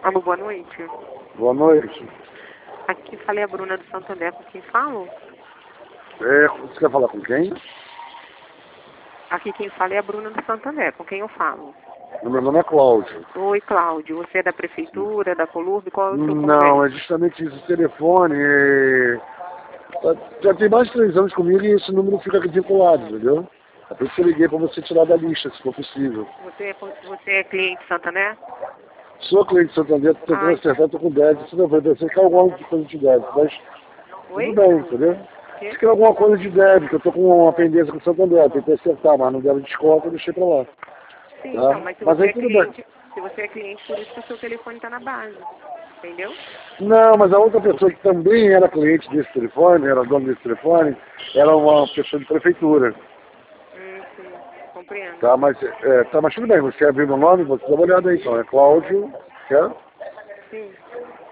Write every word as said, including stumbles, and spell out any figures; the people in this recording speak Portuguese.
Alô, boa noite. Boa noite. Aqui falei a Bruna do Santander, com quem falo? É, você quer falar com quem? Aqui quem fala é a Bruna do Santander, com quem eu falo? O meu nome é Cláudio. Oi, Cláudio. Você é da prefeitura, da Colurb? Qual é o seu Não, problema? é justamente isso, o telefone. é- Já tem mais de três anos comigo e esse número fica aqui vinculado, entendeu? É por isso que eu liguei para você tirar da lista, se for possível. Você é, você é cliente Santander? Sou cliente de Santander, tô tentando Ai, acertar, tô com débito. Se não vai pensar que é alguma coisa de débito, mas tudo oi? bem, entendeu? Quê? Se quer alguma coisa de débito, eu tô com uma pendência com o Santander, tentei acertar, mas não deram desconto, eu deixei pra lá. Sim, Tá? então, mas se Mas você aí é tudo bem. cliente, se você é cliente, por isso que o seu telefone está na base. Entendeu? Não, mas a outra pessoa que também era cliente desse telefone, era dona desse telefone, era uma pessoa de prefeitura. Hum, sim, compreendo. Tá, mas, é, tá, mas tudo bem, você quer abrir meu nome? Você dá uma olhada aí então. É Cláudio, quer? Sim.